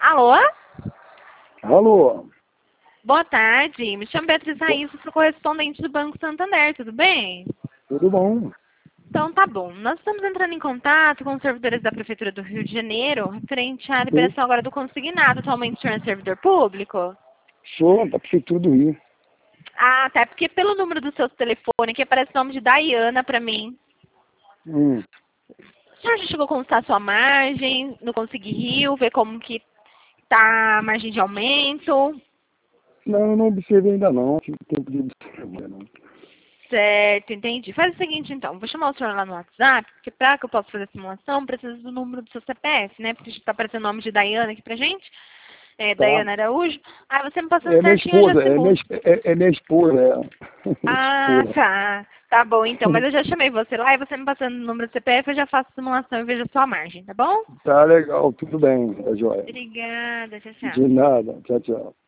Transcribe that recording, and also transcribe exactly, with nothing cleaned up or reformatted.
Alô? Alô? Boa tarde. Me chamo Beatriz Raíssa, sou correspondente do Banco Santander, tudo bem? Tudo bom? Então tá bom. Nós estamos entrando em contato com os servidores da Prefeitura do Rio de Janeiro, referente à Sim. liberação agora do consignado. Atualmente o senhor é servidor público? Sou da Prefeitura do Rio. Ah, tá. É porque pelo número do seu telefone aqui aparece o nome de Dayana pra mim. Hum. O senhor já chegou a consultar sua margem no Consegui Rio, ver como que tá a margem de aumento? Não, eu não observei ainda não. Tive tempo de observar, não. Certo, entendi. Faz o seguinte, então. Vou chamar o senhor lá no WhatsApp, porque para que eu possa fazer a simulação, precisa do número do seu C P F, né? Porque está aparecendo o nome de Dayana aqui pra gente. É, Tá. Dayana Araújo. Aí você me passando É minha certinho, eu já esposa, é minha, simulo. es- é, é minha esposa, é. Minha Ah, esposa. tá. Tá bom, então. Mas eu já chamei você lá e você me passando o número do C P F, eu já faço a simulação e vejo a sua margem, tá bom? Tá legal, tudo bem, tá joia. Obrigada, tchau, tchau. De nada, tchau, tchau.